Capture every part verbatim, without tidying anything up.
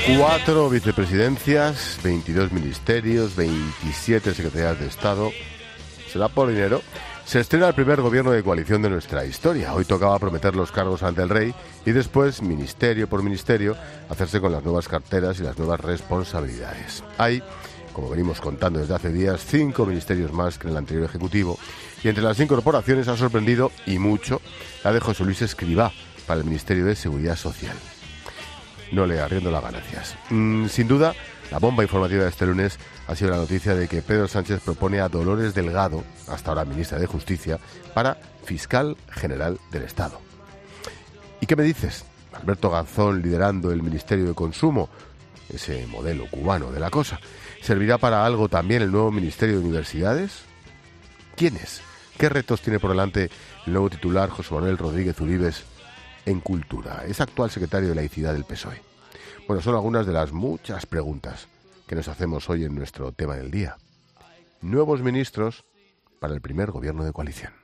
Cuatro vicepresidencias, veintidós ministerios, veintisiete secretarías de Estado. ¿Se da por dinero? Se estrena el primer gobierno de coalición de nuestra historia. Hoy tocaba prometer los cargos ante el rey y después, ministerio por ministerio, hacerse con las nuevas carteras y las nuevas responsabilidades. Hay, como venimos contando desde hace días, cinco ministerios más que en el anterior Ejecutivo. Y entre las incorporaciones ha sorprendido, y mucho, la de José Luis Escrivá para el Ministerio de Seguridad Social. No le arriendo las ganancias. Mm, sin duda, la bomba informativa de este lunes ha sido la noticia de que Pedro Sánchez propone a Dolores Delgado, hasta ahora ministra de Justicia, para fiscal general del Estado. ¿Y qué me dices? Alberto Garzón liderando el Ministerio de Consumo, ese modelo cubano de la cosa. ¿Servirá para algo también el nuevo Ministerio de Universidades? ¿Quién es? ¿Qué retos tiene por delante el nuevo titular José Manuel Rodríguez Uribes en Cultura? Es actual secretario de Laicidad del P S O E. Bueno, son algunas de las muchas preguntas que nos hacemos hoy en nuestro tema del día. Nuevos ministros para el primer gobierno de coalición.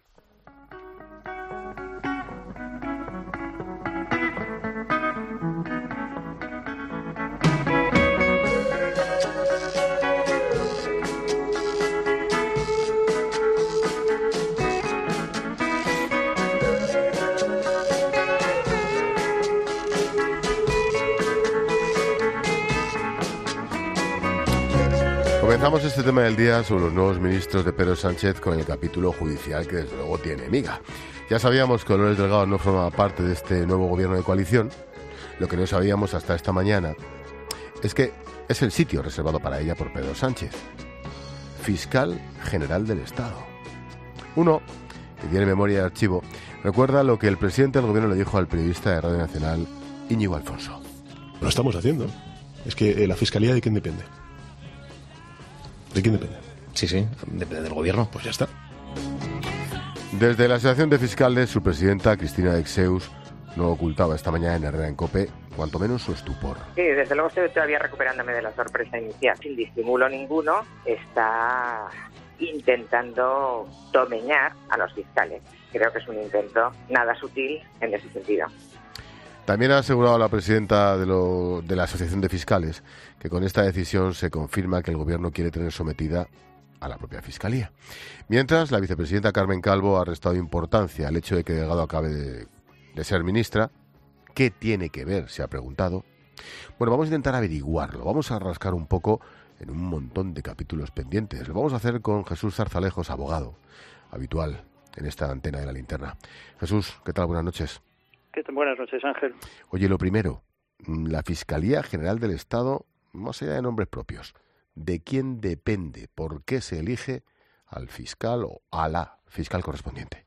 Comenzamos este tema del día sobre los nuevos ministros de Pedro Sánchez con el capítulo judicial que desde luego tiene miga. Ya sabíamos que Dolores Delgado no formaba parte de este nuevo gobierno de coalición. Lo que no sabíamos hasta esta mañana es que es el sitio reservado para ella por Pedro Sánchez. Fiscal General del Estado. Uno, que tiene memoria de archivo, recuerda lo que el presidente del gobierno le dijo al periodista de Radio Nacional, Íñigo Alfonso. Lo estamos haciendo. Es que eh, la Fiscalía, ¿de quién depende? ¿De quién depende? Sí, sí, depende del gobierno. Pues ya está. Desde la Asociación de Fiscales, su presidenta, Cristina Dexeus, no ocultaba esta mañana en Herrera en COPE, cuanto menos su estupor. Sí, desde luego estoy todavía recuperándome de la sorpresa inicial. Sin disimulo ninguno, está intentando domeñar a los fiscales. Creo que es un intento nada sutil en ese sentido. También ha asegurado la presidenta de, lo, de la Asociación de Fiscales que con esta decisión se confirma que el gobierno quiere tener sometida a la propia Fiscalía. Mientras, la vicepresidenta Carmen Calvo ha restado importancia al hecho de que Delgado acabe de, de ser ministra. ¿Qué tiene que ver?, se ha preguntado. Bueno, vamos a intentar averiguarlo. Vamos a rascar un poco en un montón de capítulos pendientes. Lo vamos a hacer con Jesús Zarzalejos, abogado, habitual en esta antena de La Linterna. Jesús, ¿qué tal? Buenas noches. ¿Qué tal? Buenas noches, Ángel. Oye, lo primero, la Fiscalía General del Estado, más allá de nombres propios, ¿de quién depende? ¿Por qué se elige al fiscal o a la fiscal correspondiente?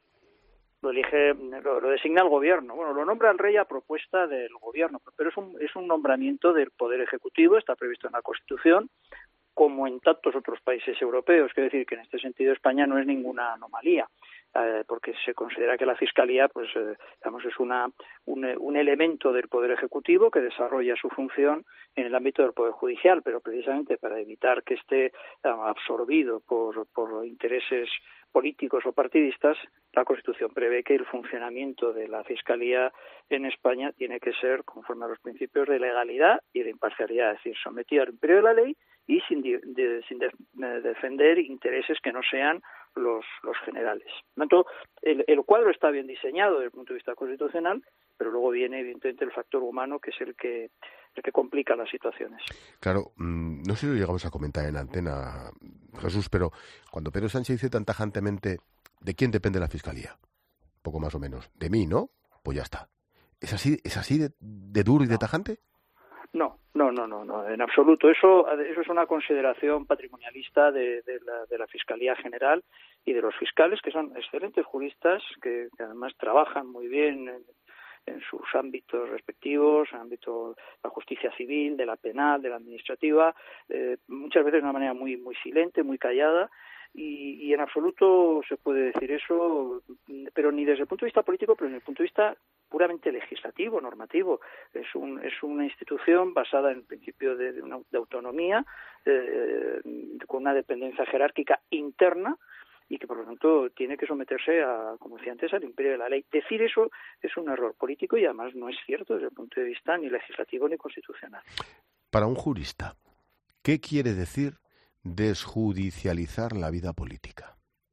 Lo elige, lo, lo designa el gobierno. Bueno, lo nombra el rey a propuesta del gobierno, pero es un, es un nombramiento del Poder Ejecutivo, está previsto en la Constitución, como en tantos otros países europeos. Quiero decir que en este sentido España no es ninguna anomalía. Eh, porque se considera que la Fiscalía, pues, eh, digamos, es una un, un elemento del Poder Ejecutivo que desarrolla su función en el ámbito del Poder Judicial, pero precisamente para evitar que esté eh, absorbido por, por intereses políticos o partidistas, la Constitución prevé que el funcionamiento de la Fiscalía en España tiene que ser conforme a los principios de legalidad y de imparcialidad, es decir, sometido al imperio de la ley y sin, de, de, sin de, de defender intereses que no sean los, los generales. Por lo tanto, el, el cuadro está bien diseñado desde el punto de vista constitucional, pero luego viene evidentemente el factor humano, que es el que el que complica las situaciones. Claro, no sé si lo llegamos a comentar en antena, Jesús, pero cuando Pedro Sánchez dice tan tajantemente ¿de quién depende la Fiscalía? Poco más o menos. ¿De mí, no? Pues ya está. ¿Es así, es así de, de duro y de tajante? No, no, no, no, no, en absoluto. Eso, eso es una consideración patrimonialista de, de, la, de la Fiscalía General y de los fiscales, que son excelentes juristas, que, que además trabajan muy bien en, en sus ámbitos respectivos, en el ámbito de la justicia civil, de la penal, de la administrativa, eh, muchas veces de una manera muy, muy silente, muy callada. Y, y en absoluto se puede decir eso, pero ni desde el punto de vista político, pero desde el punto de vista puramente legislativo, normativo. Es un, es una institución basada en el principio de, de, una, de autonomía, eh, con una dependencia jerárquica interna, y que por lo tanto tiene que someterse a, como decía antes, al imperio de la ley. Decir eso es un error político y además no es cierto desde el punto de vista ni legislativo ni constitucional. Para un jurista, ¿qué quiere decir desjudicializar la vida política?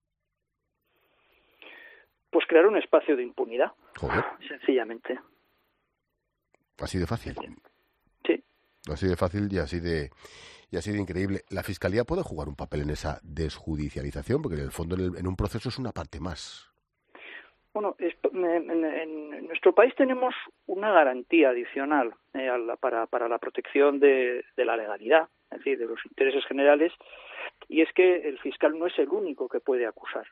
Pues crear un espacio de impunidad. Joder. Sencillamente. Así de fácil. Sí. Así de fácil y así de y así de increíble. ¿La Fiscalía puede jugar un papel en esa desjudicialización? Porque en el fondo en, el, en un proceso es una parte más. Bueno, es, en, en nuestro país tenemos una garantía adicional eh, a la, para, para la protección de, de la legalidad, es decir, de los intereses generales, y es que el fiscal no es el único que puede acusar.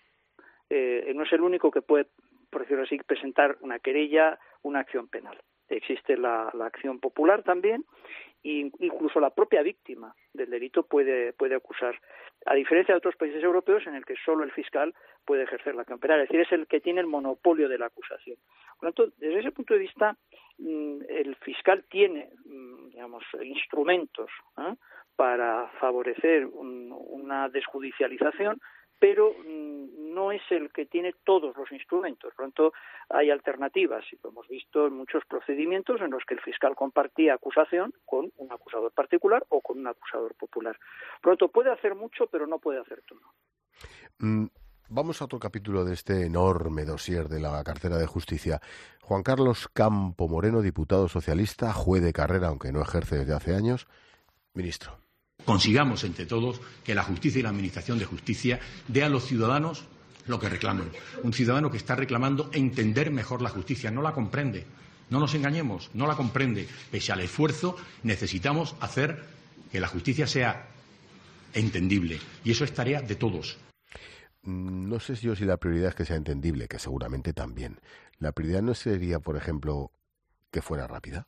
Eh, no es el único que puede, por decirlo así, presentar una querella, una acción penal. Existe la, la acción popular también, e incluso la propia víctima del delito puede, puede acusar, a diferencia de otros países europeos en el que solo el fiscal puede ejercer la acción penal, es decir, es el que tiene el monopolio de la acusación. Por lo tanto, desde ese punto de vista, el fiscal tiene, digamos, instrumentos ¿eh? para favorecer un, una desjudicialización, pero no es el que tiene todos los instrumentos. Por lo tanto, hay alternativas, y lo hemos visto en muchos procedimientos en los que el fiscal compartía acusación con un acusador particular o con un acusador popular. Por lo tanto, puede hacer mucho, pero no puede hacer todo. Mm, vamos a otro capítulo de este enorme dossier de la cartera de justicia. Juan Carlos Campo Moreno, diputado socialista, juez de carrera, aunque no ejerce desde hace años, ministro. Consigamos entre todos que la justicia y la administración de justicia dé a los ciudadanos lo que reclaman. Un ciudadano que está reclamando entender mejor la justicia, no la comprende. No nos engañemos, no la comprende. Pese al esfuerzo, necesitamos hacer que la justicia sea entendible. Y eso es tarea de todos. No sé yo si la prioridad es que sea entendible, que seguramente también. ¿La prioridad no sería, por ejemplo, que fuera rápida?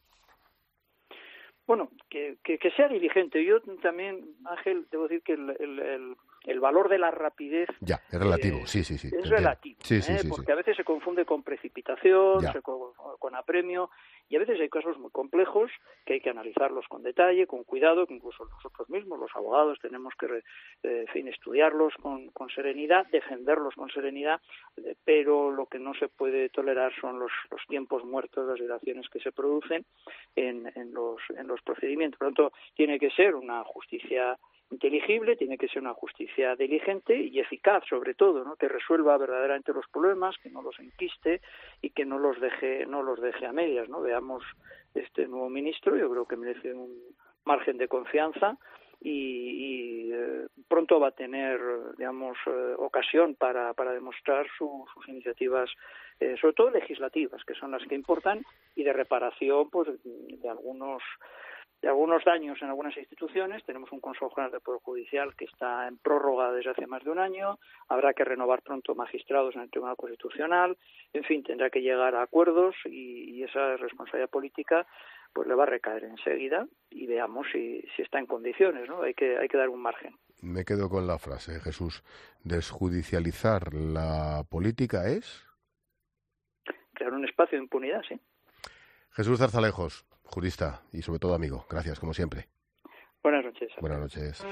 Bueno, que, que, que sea diligente. Yo también, Ángel, debo decir que el, el, el, el valor de la rapidez... Ya, es relativo, eh, sí, sí, sí. Es relativo, sí, sí, ¿eh? sí, porque sí. a veces se confunde con precipitación, Ya. se con, con apremio, y a veces hay casos muy complejos que hay que analizarlos con detalle, con cuidado, que incluso nosotros mismos, los abogados, tenemos que eh, en fin, estudiarlos con, con serenidad, defenderlos con serenidad, eh, pero lo que no se puede tolerar son los, los tiempos muertos, las dilaciones que se producen en, en, los, en los procedimientos. Por lo tanto, tiene que ser una justicia inteligible, tiene que ser una justicia diligente y eficaz, sobre todo, ¿no? Que resuelva verdaderamente los problemas, que no los enquiste y que no los deje no los deje a medias, ¿no? Veamos este nuevo ministro, yo creo que merece un margen de confianza y, y eh, pronto va a tener, digamos, eh, ocasión para, para demostrar su, sus iniciativas, eh, sobre todo legislativas, que son las que importan, y de reparación, pues, de algunos de algunos daños en algunas instituciones. Tenemos un Consejo General del Poder Judicial que está en prórroga desde hace más de un año, habrá que renovar pronto magistrados en el Tribunal Constitucional, en fin, tendrá que llegar a acuerdos y, y esa responsabilidad política pues le va a recaer enseguida y veamos si, si está en condiciones, ¿no? Hay que, hay que dar un margen. Me quedo con la frase, Jesús. ¿Desjudicializar la política es? Crear un espacio de impunidad, sí. Jesús Zarzalejos, jurista y sobre todo amigo. Gracias, como siempre. Buenas noches. Buenas noches.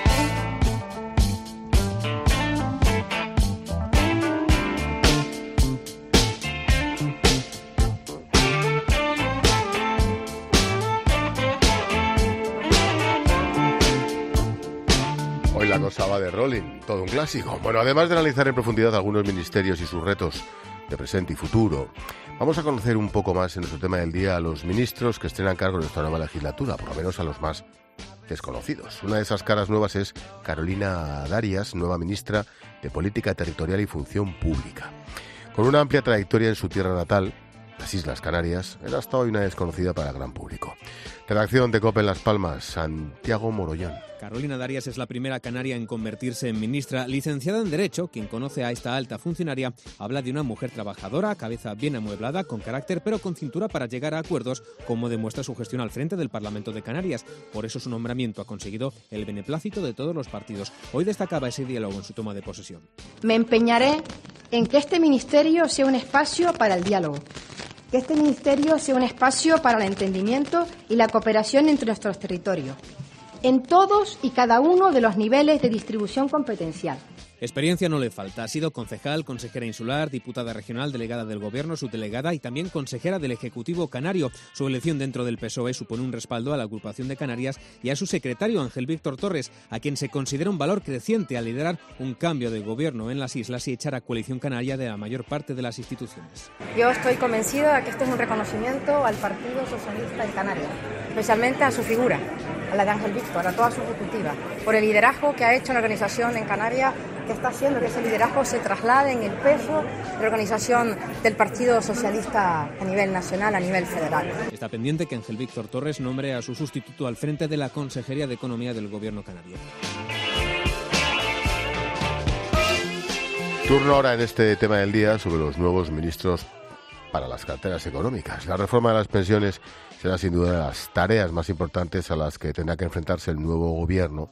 Hoy la cosa va de rolling, todo un clásico. Bueno, además de analizar en profundidad algunos ministerios y sus retos de presente y futuro, vamos a conocer un poco más en nuestro tema del día a los ministros que estrenan cargo en esta nueva legislatura, por lo menos a los más desconocidos. Una de esas caras nuevas es Carolina Darias, nueva ministra de Política Territorial y Función Pública. Con una amplia trayectoria en su tierra natal, las Islas Canarias, era hasta hoy una desconocida para el gran público. Redacción de COPE en Las Palmas, Santiago Morollón. Carolina Darias es la primera canaria en convertirse en ministra. Licenciada en Derecho, quien conoce a esta alta funcionaria, habla de una mujer trabajadora, cabeza bien amueblada, con carácter pero con cintura para llegar a acuerdos, como demuestra su gestión al frente del Parlamento de Canarias. Por eso su nombramiento ha conseguido el beneplácito de todos los partidos. Hoy destacaba ese diálogo en su toma de posesión. Me empeñaré en que este ministerio sea un espacio para el diálogo, que este ministerio sea un espacio para el entendimiento y la cooperación entre nuestros territorios, en todos y cada uno de los niveles de distribución competencial. Experiencia no le falta. Ha sido concejal, consejera insular, diputada regional, delegada del Gobierno, subdelegada y también consejera del Ejecutivo canario. Su elección dentro del P S O E supone un respaldo a la agrupación de Canarias y a su secretario, Ángel Víctor Torres, a quien se considera un valor creciente al liderar un cambio de gobierno en las islas y echar a Coalición Canaria de la mayor parte de las instituciones. Yo estoy convencida de que este es un reconocimiento al Partido Socialista en Canarias, especialmente a su figura, a la de Ángel Víctor, a toda su ejecutiva, por el liderazgo que ha hecho en la organización en Canarias, que está haciendo que ese liderazgo se traslade en el peso de la organización del Partido Socialista a nivel nacional, a nivel federal. Está pendiente que Ángel Víctor Torres nombre a su sustituto al frente de la Consejería de Economía del Gobierno canario. Turno ahora en este tema del día sobre los nuevos ministros para las carteras económicas. La reforma de las pensiones será sin duda de las tareas más importantes a las que tendrá que enfrentarse el nuevo gobierno.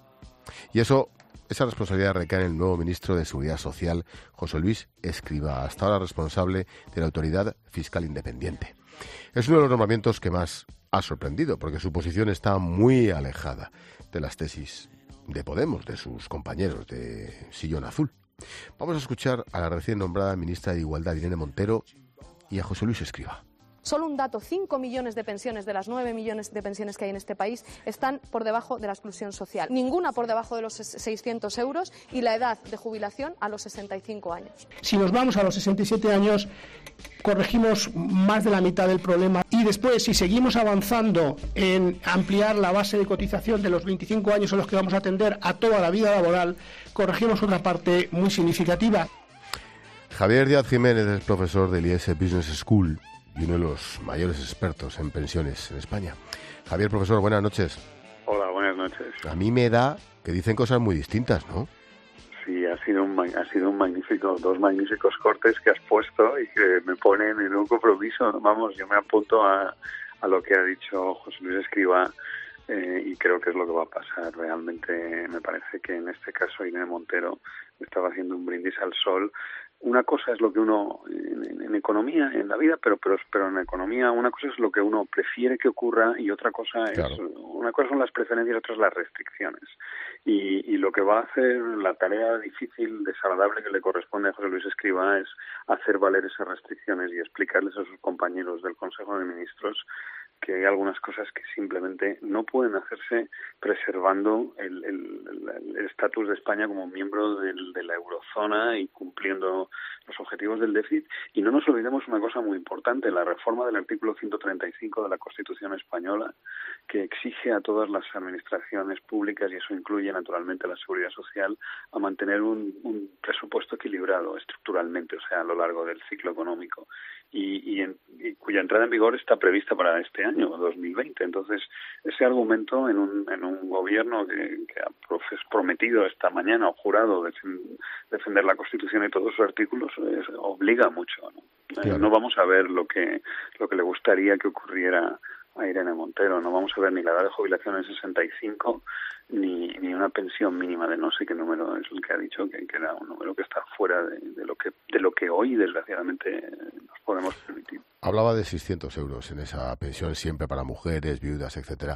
Y eso, esa responsabilidad recae en el nuevo ministro de Seguridad Social, José Luis Escrivá, hasta ahora responsable de la Autoridad Fiscal Independiente. Es uno de los nombramientos que más ha sorprendido, porque su posición está muy alejada de las tesis de Podemos, de sus compañeros de Sillón Azul. Vamos a escuchar a la recién nombrada ministra de Igualdad, Irene Montero, y a José Luis Escrivá. Solo un dato, cinco millones de pensiones de las nueve millones de pensiones que hay en este país están por debajo de la exclusión social. Ninguna por debajo de los seiscientos euros y la edad de jubilación a los sesenta y cinco años. Si nos vamos a los sesenta y siete años, corregimos más de la mitad del problema. Y después, si seguimos avanzando en ampliar la base de cotización de los veinticinco años a los que vamos a atender a toda la vida laboral, corregimos otra parte muy significativa. Javier Díaz Jiménez es profesor del I E S Business School y uno de los mayores expertos en pensiones en España. Javier, profesor, buenas noches. Hola, buenas noches. A mí me da que dicen cosas muy distintas, ¿no? Sí, ha sido un ha sido un magnífico, dos magníficos cortes que has puesto y que me ponen en un compromiso. Vamos, yo me apunto a, a lo que ha dicho José Luis Escrivá eh, y creo que es lo que va a pasar. Realmente me parece que en este caso Irene Montero estaba haciendo un brindis al sol. Una cosa es lo que uno, en, en economía, en la vida, pero, pero pero en economía una cosa es lo que uno prefiere que ocurra y otra cosa es, claro. Una cosa son las preferencias y otra es las restricciones. Y, y lo que va a hacer la tarea difícil, desagradable que le corresponde a José Luis Escrivá es hacer valer esas restricciones y explicarles a sus compañeros del Consejo de Ministros que hay algunas cosas que simplemente no pueden hacerse preservando el estatus de España como miembro del, de la eurozona y cumpliendo los objetivos del déficit. Y no nos olvidemos una cosa muy importante, la reforma del artículo ciento treinta y cinco de la Constitución española, que exige a todas las administraciones públicas, y eso incluye naturalmente la Seguridad Social, a mantener un, un presupuesto equilibrado estructuralmente, o sea, a lo largo del ciclo económico. Y, y, en, y cuya entrada en vigor está prevista para este año, dos mil veinte. Entonces, ese argumento en un, en un gobierno que, que ha prometido esta mañana o jurado defender la Constitución y todos sus artículos es, obliga mucho, ¿no? Claro. Eh, no vamos a ver lo que lo que le gustaría que ocurriera a Irene Montero. No vamos a ver ni la edad de jubilación en sesenta y cinco ni, ni una pensión mínima de no sé qué número es el que ha dicho, que, que era un número que está fuera de, de lo que de lo que hoy desgraciadamente nos podemos permitir. Hablaba de seiscientos euros en esa pensión siempre para mujeres, viudas, etcétera.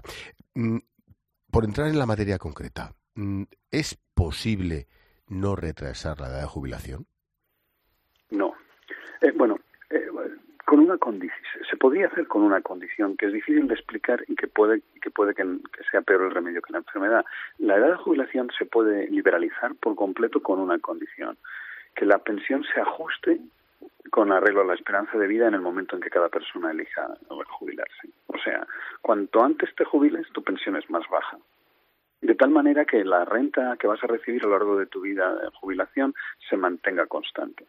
Por entrar en la materia concreta, ¿es posible no retrasar la edad de jubilación? No. Eh, bueno, eh, con una condición, se podría hacer con una condición que es difícil de explicar y que puede que puede que, que sea peor el remedio que la enfermedad. La edad de jubilación se puede liberalizar por completo con una condición, que la pensión se ajuste con arreglo a la esperanza de vida en el momento en que cada persona elija jubilarse. O sea, cuanto antes te jubiles, tu pensión es más baja. De tal manera que la renta que vas a recibir a lo largo de tu vida de jubilación se mantenga constante.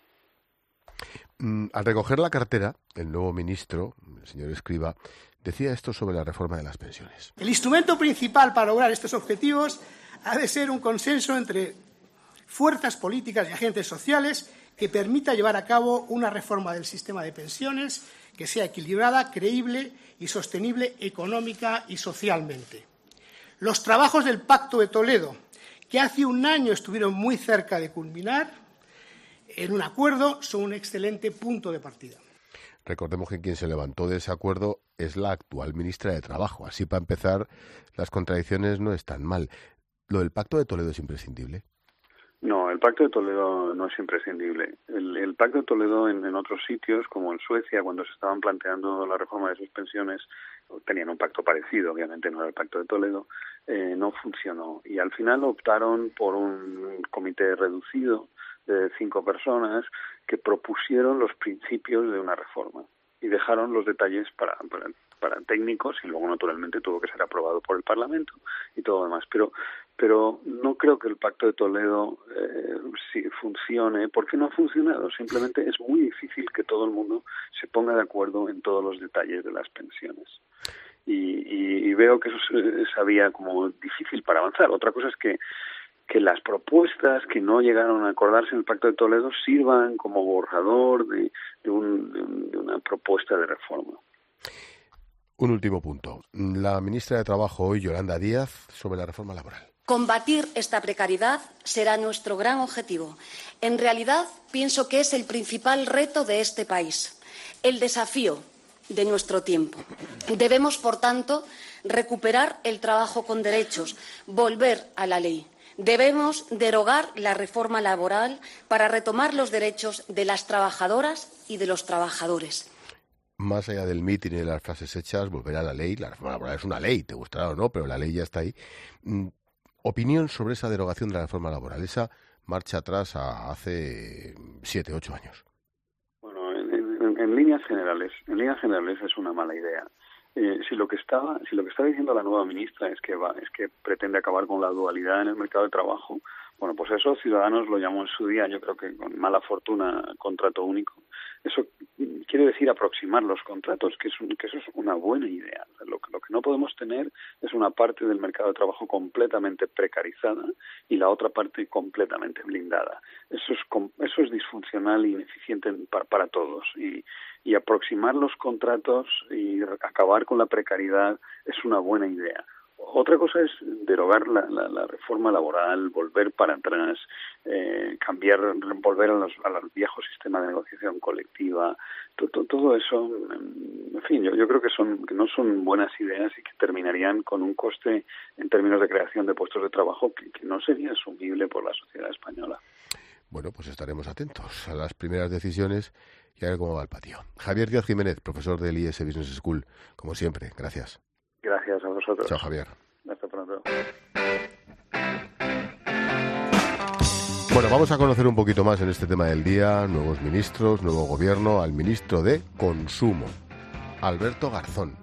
Al recoger la cartera, el nuevo ministro, el señor Escrivá, decía esto sobre la reforma de las pensiones. El instrumento principal para lograr estos objetivos ha de ser un consenso entre fuerzas políticas y agentes sociales que permita llevar a cabo una reforma del sistema de pensiones que sea equilibrada, creíble y sostenible económica y socialmente. Los trabajos del Pacto de Toledo, que hace un año estuvieron muy cerca de culminar en un acuerdo, son un excelente punto de partida. Recordemos que quien se levantó de ese acuerdo es la actual ministra de Trabajo. Así, para empezar, las contradicciones no están mal. ¿Lo del Pacto de Toledo es imprescindible? No, el Pacto de Toledo no es imprescindible. El, el Pacto de Toledo en, en otros sitios, como en Suecia, cuando se estaban planteando la reforma de sus pensiones, tenían un pacto parecido, obviamente no era el Pacto de Toledo, eh, no funcionó. Y al final optaron por un comité reducido de cinco personas que propusieron los principios de una reforma y dejaron los detalles para, para, para técnicos, y luego naturalmente tuvo que ser aprobado por el Parlamento y todo lo demás. Pero pero no creo que el Pacto de Toledo eh, sí funcione, porque no ha funcionado. Simplemente es muy difícil que todo el mundo se ponga de acuerdo en todos los detalles de las pensiones. Y, y, y veo que eso sabía como difícil para avanzar. Otra cosa es que que las propuestas que no llegaron a acordarse en el Pacto de Toledo sirvan como borrador de, de, un, de, un, de una propuesta de reforma. Un último punto. La ministra de Trabajo hoy, Yolanda Díaz, sobre la reforma laboral. Combatir esta precariedad será nuestro gran objetivo. En realidad, pienso que es el principal reto de este país, el desafío de nuestro tiempo. Debemos, por tanto, recuperar el trabajo con derechos, volver a la ley. Debemos derogar la reforma laboral para retomar los derechos de las trabajadoras y de los trabajadores. Más allá del mitin y de las frases hechas, volver a la ley. La reforma laboral es una ley, te gustará o no, pero la ley ya está ahí. Opinión sobre esa derogación de la reforma laboral, esa marcha atrás a hace siete, ocho años. Bueno, en, en, en líneas generales, en líneas generales es una mala idea. Eh, si lo que estaba, si lo que está diciendo la nueva ministra es que va, es que pretende acabar con la dualidad en el mercado de trabajo, bueno, pues eso Ciudadanos lo llamó en su día, yo creo que con mala fortuna, contrato único. Eso quiere decir aproximar los contratos, que, es un, que eso es una buena idea. Lo, lo que no podemos tener es una parte del mercado de trabajo completamente precarizada y la otra parte completamente blindada. Eso es, eso es disfuncional e ineficiente para, para todos. Y, y aproximar los contratos y acabar con la precariedad es una buena idea. Otra cosa es derogar la, la, la reforma laboral, volver para atrás, eh, cambiar, volver a los, a los viejos sistemas de negociación colectiva. Todo, todo eso, en fin, yo, yo creo que son que no son buenas ideas y que terminarían con un coste en términos de creación de puestos de trabajo que, que no sería asumible por la sociedad española. Bueno, pues estaremos atentos a las primeras decisiones y a ver cómo va el patio. Javier Díaz Jiménez, profesor del I E S Business School, como siempre, gracias. Gracias a vosotros. Chao, Javier. Hasta pronto. Bueno, vamos a conocer un poquito más en este tema del día. Nuevos ministros, nuevo gobierno, al ministro de Consumo, Alberto Garzón.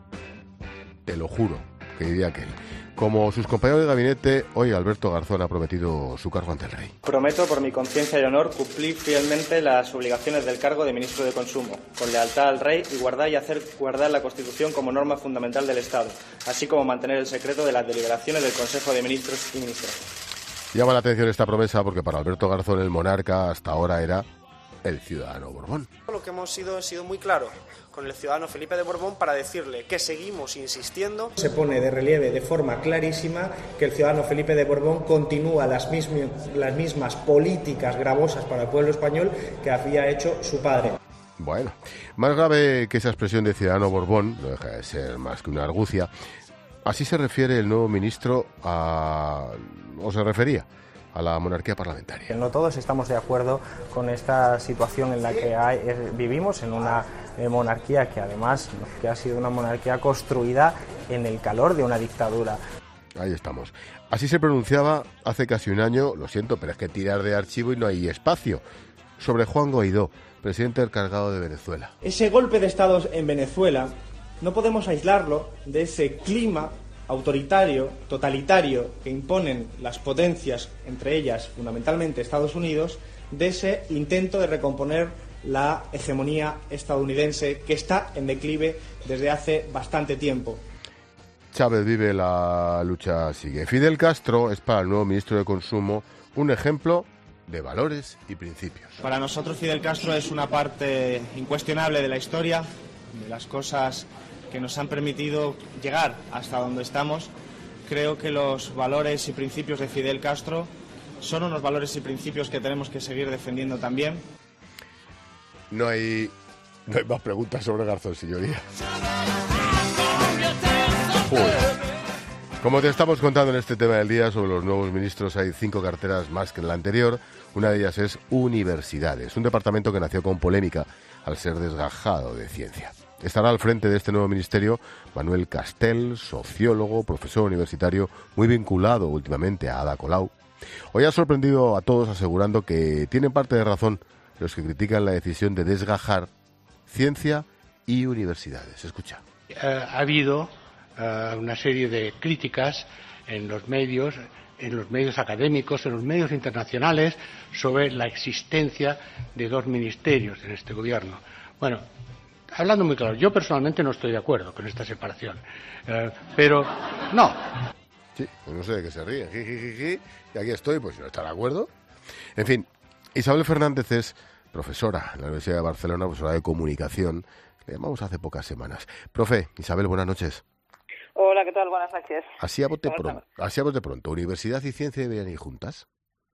Te lo juro, que diría aquel. Como sus compañeros de gabinete, hoy Alberto Garzón ha prometido su cargo ante el rey. Prometo, por mi conciencia y honor, cumplir fielmente las obligaciones del cargo de ministro de Consumo, con lealtad al rey y guardar y hacer guardar la Constitución como norma fundamental del Estado, así como mantener el secreto de las deliberaciones del Consejo de Ministros y Ministras. Llama la atención esta promesa porque para Alberto Garzón el monarca hasta ahora era el ciudadano Borbón. Lo que hemos sido ha sido muy claro con el ciudadano Felipe de Borbón para decirle que seguimos insistiendo. Se pone de relieve de forma clarísima que el ciudadano Felipe de Borbón continúa las mismas, las mismas políticas gravosas para el pueblo español que había hecho su padre. Bueno, más grave que esa expresión de ciudadano Borbón, no deja de ser más que una argucia, así se refiere el nuevo ministro a... o se refería a la monarquía parlamentaria. No todos estamos de acuerdo con esta situación en la que hay, eh, vivimos, en una eh, monarquía que además que ha sido una monarquía construida en el calor de una dictadura. Ahí estamos. Así se pronunciaba hace casi un año, lo siento, pero es que tirar de archivo y no hay espacio, sobre Juan Guaidó, presidente encargado de Venezuela. Ese golpe de Estado en Venezuela no podemos aislarlo de ese clima autoritario, totalitario, que imponen las potencias, entre ellas fundamentalmente Estados Unidos, de ese intento de recomponer la hegemonía estadounidense que está en declive desde hace bastante tiempo. Chávez vive, la lucha sigue. Fidel Castro es para el nuevo ministro de Consumo un ejemplo de valores y principios. Para nosotros Fidel Castro es una parte incuestionable de la historia, de las cosas que nos han permitido llegar hasta donde estamos. Creo que los valores y principios de Fidel Castro son unos valores y principios que tenemos que seguir defendiendo también. No hay, no hay más preguntas sobre Garzón, señoría. Uy. Como te estamos contando en este tema del día sobre los nuevos ministros, hay cinco carteras más que en la anterior. Una de ellas es Universidades, un departamento que nació con polémica al ser desgajado de ciencia. Estará al frente de este nuevo ministerio Manuel Castel, sociólogo, profesor universitario, muy vinculado últimamente a Ada Colau. Hoy ha sorprendido a todos asegurando que tienen parte de razón los que critican la decisión de desgajar ciencia y universidades. Escucha. Uh, ha habido uh, una serie de críticas en los medios, en los medios académicos, en los medios internacionales, sobre la existencia de dos ministerios en este gobierno. Bueno, hablando muy claro, yo personalmente no estoy de acuerdo con esta separación, uh, pero no. Sí, no sé de qué se ríe. Jijijiji, y aquí estoy, pues si no está de acuerdo. En fin, Isabel Fernández es profesora en la Universidad de Barcelona, profesora de comunicación. Le llamamos hace pocas semanas. Profe, Isabel, buenas noches. Hola, ¿qué tal? Buenas noches. Así a bote pronto, así a bote pronto, ¿universidad y ciencia deberían ir juntas?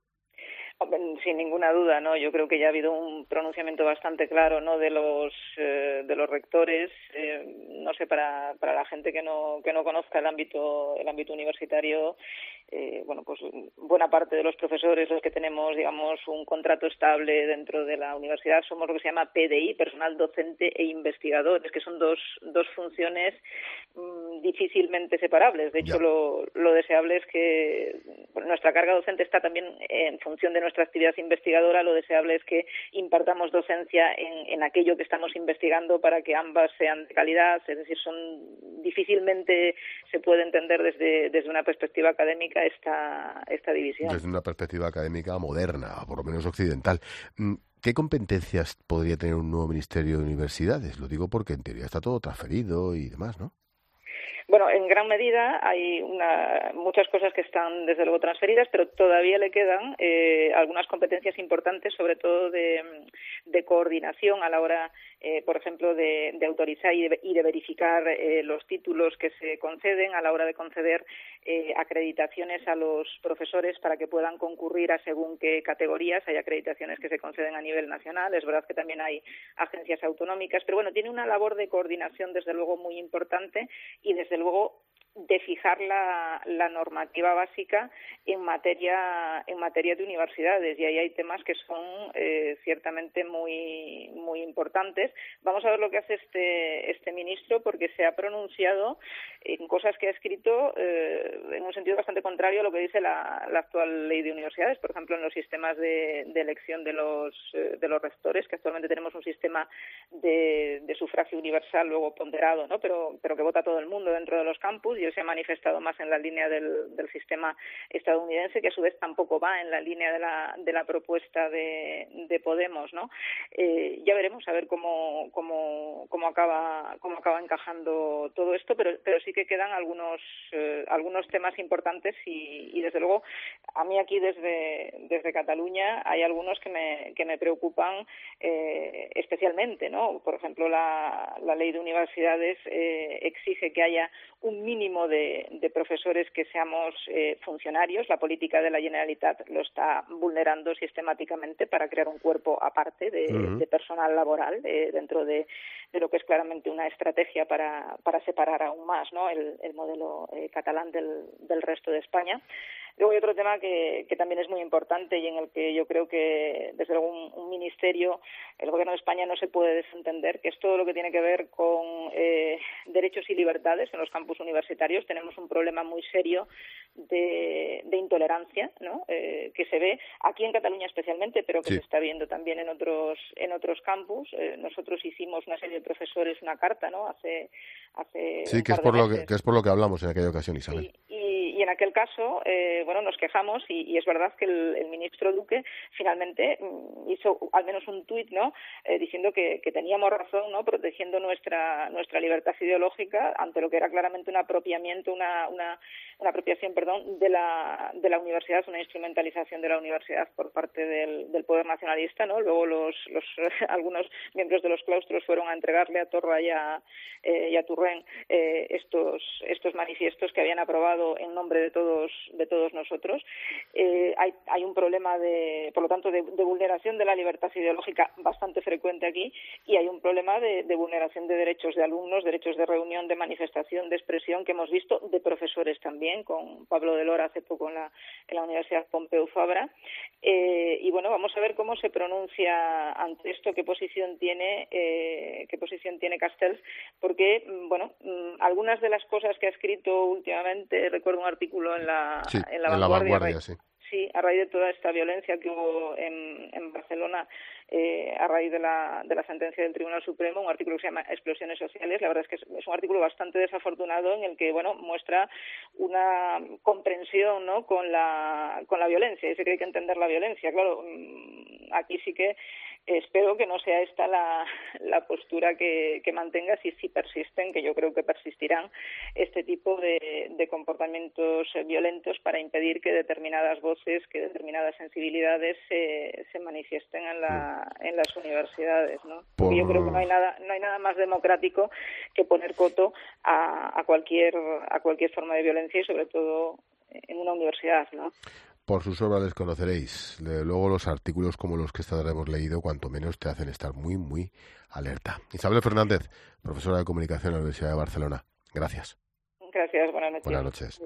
Sin ninguna duda, ¿no? Yo creo que ya ha habido un pronunciamiento bastante claro, ¿no? De los eh, de los rectores, eh, no sé, para para la gente que no que no conozca el ámbito el ámbito universitario, eh, bueno, pues buena parte de los profesores, los que tenemos, digamos, un contrato estable dentro de la universidad, somos lo que se llama P D I, personal docente e investigador, es que son dos dos funciones mmm, difícilmente separables. De hecho, lo lo deseable es que bueno, nuestra carga docente está también en función de nuestra actividad investigadora. Lo deseable es que impartamos docencia en, en aquello que estamos investigando para que ambas sean de calidad, es decir, son difícilmente se puede entender desde, desde una perspectiva académica esta, esta división. Desde una perspectiva académica moderna, por lo menos occidental. ¿Qué competencias podría tener un nuevo Ministerio de Universidades? Lo digo porque en teoría está todo transferido y demás, ¿no? Bueno, en gran medida hay una, muchas cosas que están desde luego transferidas, pero todavía le quedan eh, algunas competencias importantes, sobre todo de, de coordinación a la hora, eh, por ejemplo, de, de autorizar y de, y de verificar eh, los títulos que se conceden, a la hora de conceder eh, acreditaciones a los profesores para que puedan concurrir a según qué categorías. Hay acreditaciones que se conceden a nivel nacional, es verdad que también hay agencias autonómicas, pero bueno, tiene una labor de coordinación desde luego muy importante y desde luego de fijar la, la normativa básica en materia en materia de universidades, y ahí hay temas que son eh, ciertamente muy muy importantes. Vamos a ver lo que hace este este ministro, porque se ha pronunciado en cosas que ha escrito eh, en un sentido bastante contrario a lo que dice la, la actual ley de universidades, por ejemplo, en los sistemas de, de elección de los eh, de los rectores, que actualmente tenemos un sistema de, de sufragio universal, luego ponderado, ¿no? pero pero que vota todo el mundo dentro de los campus, y se ha manifestado más en la línea del, del sistema estadounidense, que a su vez tampoco va en la línea de la, de la propuesta de, de Podemos, ¿no? Eh, ya veremos a ver cómo cómo cómo acaba cómo acaba encajando todo esto, pero pero sí que quedan algunos eh, algunos temas importantes y, y desde luego a mí aquí desde desde Cataluña hay algunos que me que me preocupan eh, especialmente, ¿no? Por ejemplo, la, la ley de universidades eh, exige que haya un mínimo de, de profesores que seamos eh, funcionarios. La política de la Generalitat lo está vulnerando sistemáticamente para crear un cuerpo aparte de, uh-huh. de personal laboral eh, dentro de, de lo que es claramente una estrategia para, para separar aún más, ¿no? el, el modelo eh, catalán del, del resto de España. Luego hay otro tema que, que también es muy importante y en el que yo creo que desde luego un, un ministerio, el Gobierno de España no se puede desentender, que es todo lo que tiene que ver con eh, derechos y libertades en los campus universitarios. Tenemos un problema muy serio de, de intolerancia, ¿no? Eh, que se ve aquí en Cataluña especialmente, pero que sí. se está viendo también en otros en otros campus. Eh, nosotros hicimos una serie de profesores una carta, ¿no? Hace hace sí que es por lo que, que es por lo que hablamos en aquella ocasión, Isabel. Y, y, y en aquel caso, eh, bueno, nos quejamos y, y es verdad que el, el ministro Duque finalmente hizo al menos un tuit, ¿no? Eh, diciendo que, que teníamos razón, ¿no? Protegiendo nuestra nuestra libertad ideológica ante lo que era claramente un apropiamiento, una una, una apropiación, perdón, de la de la universidad, una instrumentalización de la universidad por parte del, del poder nacionalista, ¿no? Luego los los algunos miembros de los claustros fueron a entregarle a Torra y a, eh, y a Turren eh, estos estos manifiestos que habían aprobado en nombre de todos de todos nosotros. Eh, hay, hay un problema, de, por lo tanto, de, de vulneración de la libertad ideológica bastante frecuente aquí, y hay un problema de, de vulneración de derechos de alumnos, derechos de reunión, de manifestación, de expresión, que hemos visto, de profesores también, con Pablo de Lora hace poco en la, en la Universidad Pompeu Fabra. Eh, y bueno, vamos a ver cómo se pronuncia ante esto, qué posición tiene, eh, qué posición tiene Castells, porque, bueno, algunas de las cosas que ha escrito últimamente, recuerdo un artículo en la, sí, en la en Vanguardia, la Vanguardia sí. Sí, a raíz de toda esta violencia que hubo en, en Barcelona, eh, a raíz de la, de la sentencia del Tribunal Supremo, un artículo que se llama Explosiones Sociales. La verdad es que es, es un artículo bastante desafortunado, en el que, bueno, muestra una comprensión, ¿no?, con la, con la violencia. Dice que hay que entender la violencia. Claro, aquí sí que espero que no sea esta la, la postura que, que mantenga, si, si persisten, que yo creo que persistirán, este tipo de, de comportamientos violentos para impedir que determinadas voces, que determinadas sensibilidades se, se manifiesten en, la, en las universidades, ¿no? Por... Yo creo que no hay nada, no hay nada más democrático que poner coto a, a cualquier, a cualquier forma de violencia, y sobre todo en una universidad, ¿no? Por sus obras les conoceréis. Luego los artículos como los que esta tarde hemos leído, cuanto menos te hacen estar muy, muy alerta. Isabel Fernández, profesora de Comunicación en la Universidad de Barcelona. Gracias. Gracias, buenas noches. Buenas noches.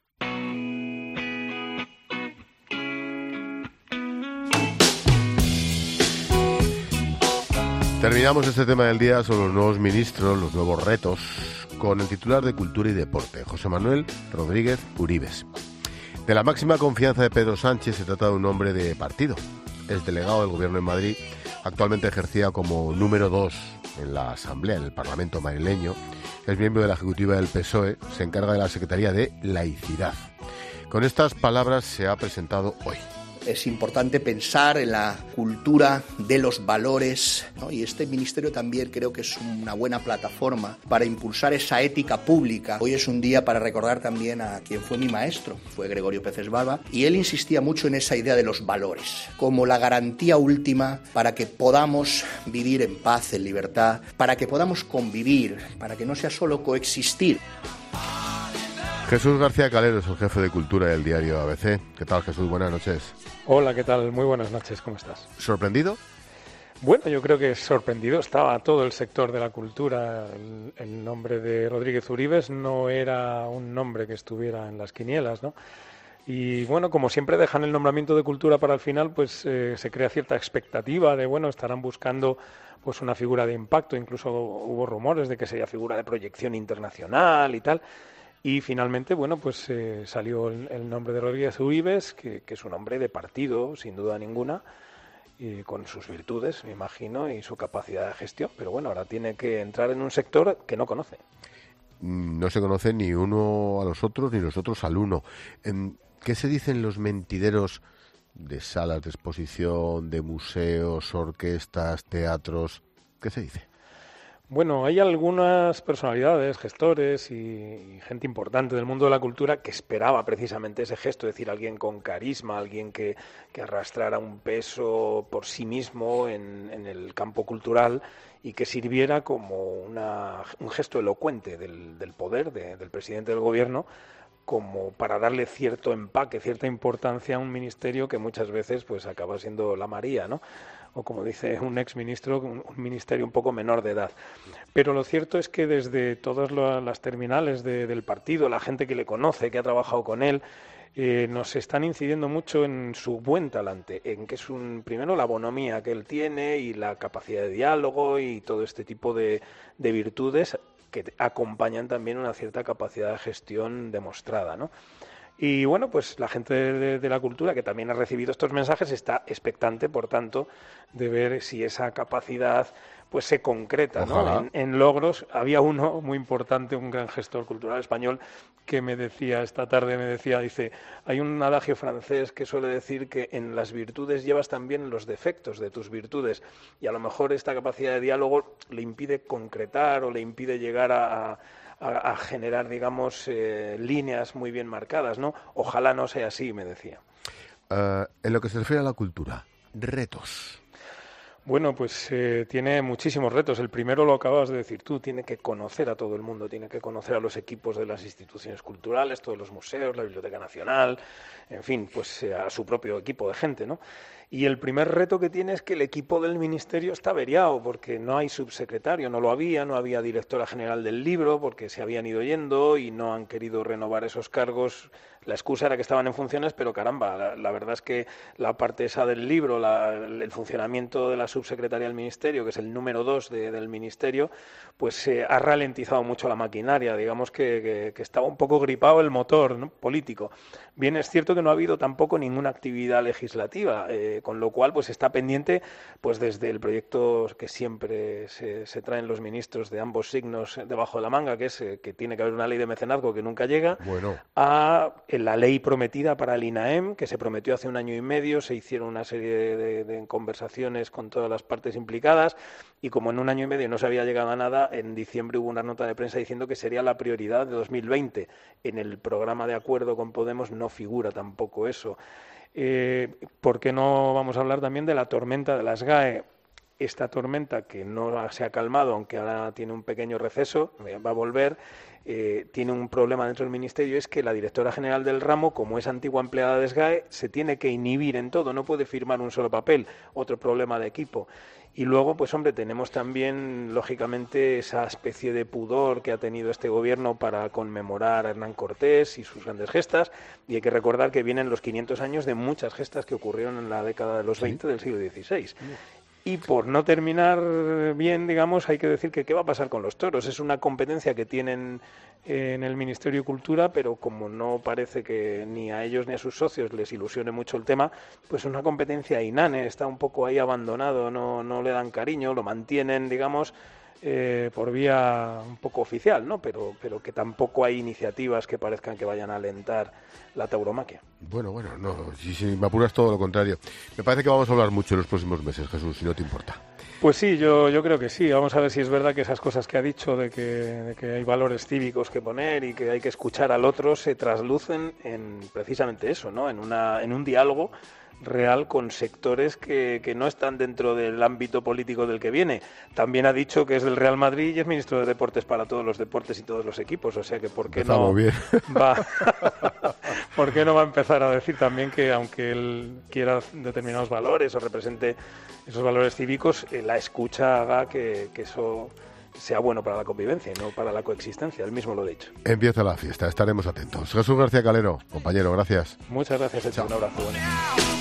Terminamos este tema del día sobre los nuevos ministros, los nuevos retos, con el titular de Cultura y Deporte, José Manuel Rodríguez Uribes. De la máxima confianza de Pedro Sánchez, se trata de un hombre de partido. Es delegado del Gobierno en Madrid, actualmente ejercía como número dos en la Asamblea, en el Parlamento madrileño. Es miembro de la Ejecutiva del P S O E, se encarga de la Secretaría de Laicidad. Con estas palabras se ha presentado hoy. Es importante pensar en la cultura de los valores, ¿no? Y este ministerio también creo que es una buena plataforma para impulsar esa ética pública. Hoy es un día para recordar también a quien fue mi maestro, fue Gregorio Peces Barba, y él insistía mucho en esa idea de los valores, como la garantía última para que podamos vivir en paz, en libertad, para que podamos convivir, para que no sea solo coexistir. Jesús García Calero es el jefe de Cultura del diario A B C. ¿Qué tal, Jesús? Buenas noches. Hola, ¿qué tal? Muy buenas noches, ¿cómo estás? ¿Sorprendido? Bueno, yo creo que sorprendido estaba todo el sector de la cultura. El, el nombre de Rodríguez Uribes no era un nombre que estuviera en las quinielas, ¿no? Y bueno, como siempre dejan el nombramiento de cultura para el final, pues eh, se crea cierta expectativa de, bueno, estarán buscando pues una figura de impacto. Incluso hubo rumores de que sería figura de proyección internacional y tal. Y finalmente, bueno, pues eh, salió el, el nombre de Rodríguez Uribes, que, que es un hombre de partido, sin duda ninguna, y con sus virtudes, me imagino, y su capacidad de gestión. Pero bueno, ahora tiene que entrar en un sector que no conoce. No se conoce ni uno a los otros, ni los otros al uno. ¿Qué se dicen los mentideros de salas de exposición, de museos, orquestas, teatros? ¿Qué se dice? Bueno, hay algunas personalidades, gestores y, y gente importante del mundo de la cultura que esperaba precisamente ese gesto, es decir, alguien con carisma, alguien que, que arrastrara un peso por sí mismo en, en el campo cultural y que sirviera como una, un gesto elocuente del, del poder de, del presidente del gobierno, como para darle cierto empaque, cierta importancia a un ministerio que muchas veces pues acaba siendo la María, ¿no? O como dice un exministro, un, un ministerio un poco menor de edad. Pero lo cierto es que desde todas las terminales de, del partido, la gente que le conoce, que ha trabajado con él, eh, nos están incidiendo mucho en su buen talante, en que es un primero la bonomía que él tiene y la capacidad de diálogo y todo este tipo de, de virtudes que acompañan también una cierta capacidad de gestión demostrada, ¿no? Y bueno, pues la gente de, de la cultura que también ha recibido estos mensajes está expectante, por tanto, de ver si esa capacidad pues se concreta, ¿no? En, en logros. Había uno muy importante, un gran gestor cultural español, que me decía esta tarde, me decía, dice, hay un adagio francés que suele decir que en las virtudes llevas también los defectos de tus virtudes, y a lo mejor esta capacidad de diálogo le impide concretar o le impide llegar a, a A, a generar, digamos, eh, líneas muy bien marcadas, ¿no? Ojalá no sea así, me decía. Uh, en lo que se refiere a la cultura, retos. Bueno, pues eh, tiene muchísimos retos. El primero lo acabas de decir tú, tiene que conocer a todo el mundo, tiene que conocer a los equipos de las instituciones culturales, todos los museos, la Biblioteca Nacional, en fin, pues eh, a su propio equipo de gente, ¿no? Y el primer reto que tiene es que el equipo del Ministerio está averiado, porque no hay subsecretario, no lo había, no había directora general del libro, porque se habían ido yendo y no han querido renovar esos cargos. La excusa era que estaban en funciones, pero caramba, la, la verdad es que la parte esa del libro, la, el funcionamiento de la subsecretaría del Ministerio, que es el número dos de, del Ministerio, pues eh, ha ralentizado mucho la maquinaria, digamos que, que, que estaba un poco gripado el motor, ¿no?, político. Bien, es cierto que no ha habido tampoco ninguna actividad legislativa, eh, con lo cual pues está pendiente, pues desde el proyecto que siempre se, se traen los ministros de ambos signos debajo de la manga, que es eh, que tiene que haber una ley de mecenazgo que nunca llega, bueno. a la ley prometida para el INAEM, que se prometió hace un año y medio, se hicieron una serie de, de, de conversaciones con todas las partes implicadas y como en un año y medio no se había llegado a nada, en diciembre hubo una nota de prensa diciendo que sería la prioridad de dos mil veinte. En el programa de acuerdo con Podemos no figura tampoco eso. Eh, ¿Por qué no vamos a hablar también de la tormenta de las G A E? Esta tormenta, que no se ha calmado, aunque ahora tiene un pequeño receso, va a volver, eh, tiene un problema dentro del Ministerio, es que la directora general del ramo, como es antigua empleada de S G A E, se tiene que inhibir en todo, no puede firmar un solo papel, otro problema de equipo. Y luego, pues hombre, tenemos también, lógicamente, esa especie de pudor que ha tenido este gobierno para conmemorar a Hernán Cortés y sus grandes gestas, y hay que recordar que vienen los quinientos años de muchas gestas que ocurrieron en la década de los veinte del siglo dieciséis. Y por no terminar bien, digamos, hay que decir que qué va a pasar con los toros. Es una competencia que tienen en el Ministerio de Cultura, pero como no parece que ni a ellos ni a sus socios les ilusione mucho el tema, pues es una competencia inane, está un poco ahí abandonado, no, no le dan cariño, lo mantienen, digamos, eh, por vía un poco oficial, ¿no? Pero, pero que tampoco hay iniciativas que parezcan que vayan a alentar la tauromaquia. Bueno, bueno, no, si, si me apuras todo lo contrario. Me parece que vamos a hablar mucho en los próximos meses, Jesús, si no te importa. Pues sí, yo, yo creo que sí. Vamos a ver si es verdad que esas cosas que ha dicho de que, de que hay valores cívicos que poner y que hay que escuchar al otro se traslucen en precisamente eso, ¿no? En una, en un diálogo real con sectores que, que no están dentro del ámbito político del que viene. También ha dicho que es del Real Madrid y es ministro de Deportes para todos los deportes y todos los equipos, o sea que ¿por qué no bien. va ¿por qué no va a empezar a decir también que aunque él quiera determinados valores o represente esos valores cívicos, eh, la escucha haga que, que eso sea bueno para la convivencia y no para la coexistencia? Él mismo lo ha dicho. Empieza la fiesta, estaremos atentos. Jesús García Calero, compañero, gracias. Muchas gracias, Echa. Un abrazo. Bueno.